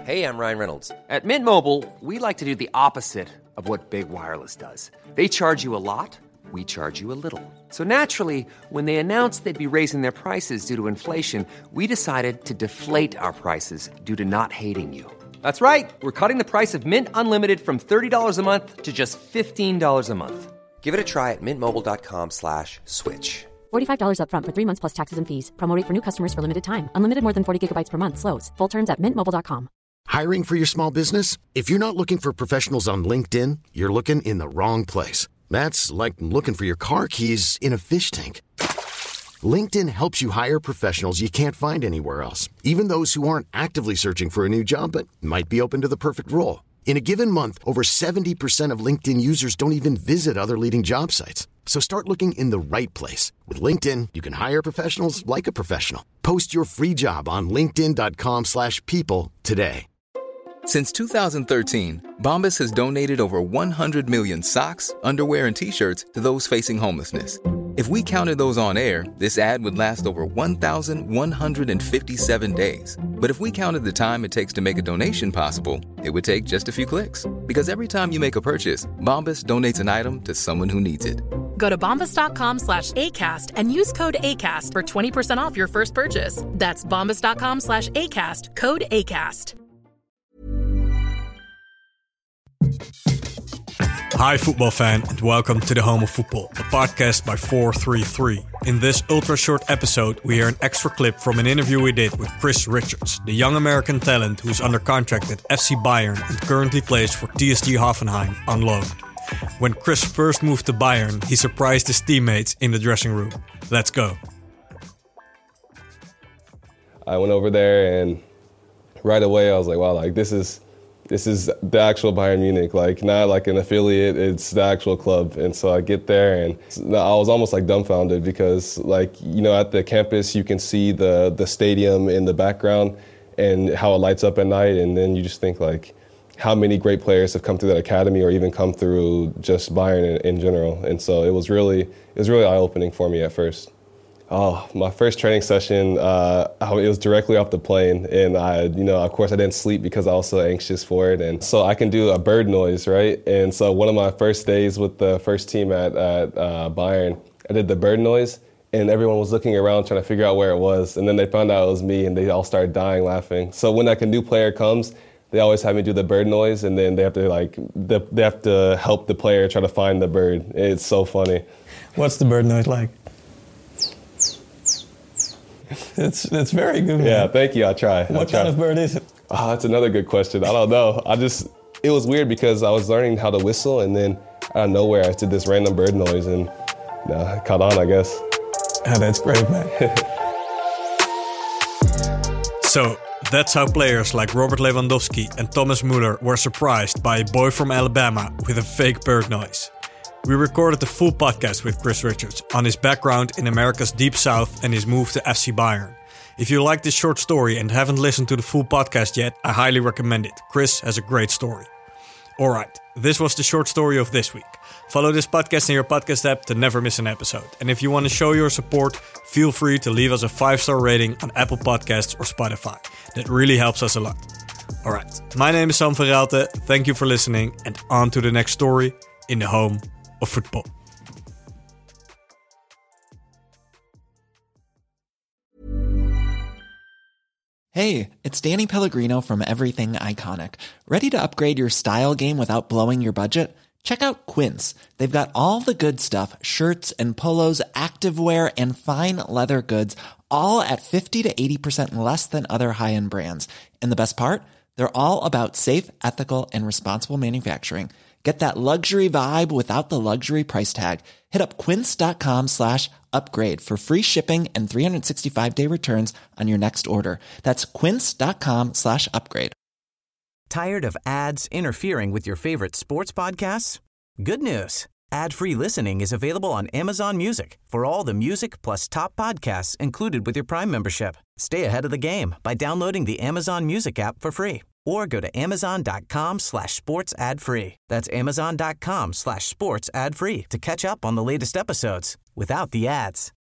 Hey, I'm Ryan Reynolds. At Mint Mobile, we like to do the opposite of what Big Wireless does. They charge you a lot, we charge you a little. So naturally, when they announced they'd be raising their prices due to inflation, we decided to deflate our prices due to not hating you. That's right. We're cutting the price of Mint Unlimited from $30 a month to just $15 a month. Give it a try at mintmobile.com/switch. $45 up front for 3 months plus taxes and fees. Promo rate for new customers for limited time. Unlimited more than 40 gigabytes per month. Slows full terms at mintmobile.com. Hiring for your small business? If you're not looking for professionals on LinkedIn, you're looking in the wrong place. That's like looking for your car keys in a fish tank. LinkedIn helps you hire professionals you can't find anywhere else, even those who aren't actively searching for a new job but might be open to the perfect role. In a given month, over 70% of LinkedIn users don't even visit other leading job sites. So start looking in the right place. With LinkedIn, you can hire professionals like a professional. Post your free job on linkedin.com/people today. Since 2013, Bombas has donated over 100 million socks, underwear, and T-shirts to those facing homelessness. If we counted those on air, this ad would last over 1,157 days. But if we counted the time it takes to make a donation possible, it would take just a few clicks. Because every time you make a purchase, Bombas donates an item to someone who needs it. Go to bombas.com/ACAST and use code ACAST for 20% off your first purchase. That's bombas.com/ACAST, code ACAST. Hi football fan, and welcome to the Home of Football, a podcast by 433. In this ultra short episode, we hear an extra clip from an interview we did with Chris Richards, the young American talent who's under contract at FC Bayern and currently plays for TSG Hoffenheim on loan. When Chris first moved to Bayern, he surprised his teammates in the dressing room. Let's go. I went over there and right away I was like, wow, like this is the actual Bayern Munich, like not like an affiliate, it's the actual club. And so I get there and I was almost like dumbfounded because like, you know, at the campus you can see the stadium in the background and how it lights up at night. And then you just think like how many great players have come through that academy or even come through just Bayern in general. And so it was really eye-opening for me at first. Oh, my first training session, it was directly off the plane, and of course I didn't sleep because I was so anxious for it. And so I can do a bird noise, right? And so one of my first days with the first team at Bayern, I did the bird noise, and everyone was looking around trying to figure out where it was. And then they found out it was me, and they all started dying laughing. So when a new player comes, they always have me do the bird noise, and then they have to help the player try to find the bird. It's so funny. What's the bird noise like? It's very good. Man. Yeah, thank you. I'll try. What kind of bird is it? Oh, that's another good question. I don't know. It was weird because I was learning how to whistle, and then out of nowhere I did this random bird noise, and it caught on, I guess. Oh, that's great, man. So, that's how players like Robert Lewandowski and Thomas Müller were surprised by a boy from Alabama with a fake bird noise. We recorded the full podcast with Chris Richards on his background in America's Deep South and his move to FC Bayern. If you like this short story and haven't listened to the full podcast yet, I highly recommend it. Chris has a great story. Alright, this was the short story of this week. Follow this podcast in your podcast app to never miss an episode. And if you want to show your support, feel free to leave us a 5-star rating on Apple Podcasts or Spotify. That really helps us a lot. Alright, my name is Sam van Raalte. Thank you for listening, and on to the next story in the home of football. Hey, it's Danny Pellegrino from Everything Iconic. Ready to upgrade your style game without blowing your budget? Check out Quince. They've got all the good stuff, shirts and polos, activewear, and fine leather goods, all at 50 to 80% less than other high-end brands. And the best part? They're all about safe, ethical, and responsible manufacturing. Get that luxury vibe without the luxury price tag. Hit up quince.com/upgrade for free shipping and 365-day returns on your next order. That's quince.com/upgrade. Tired of ads interfering with your favorite sports podcasts? Good news. Ad-free listening is available on Amazon Music for all the music plus top podcasts included with your Prime membership. Stay ahead of the game by downloading the Amazon Music app for free. Or go to amazon.com/sports ad free. That's amazon.com/sports ad free to catch up on the latest episodes without the ads.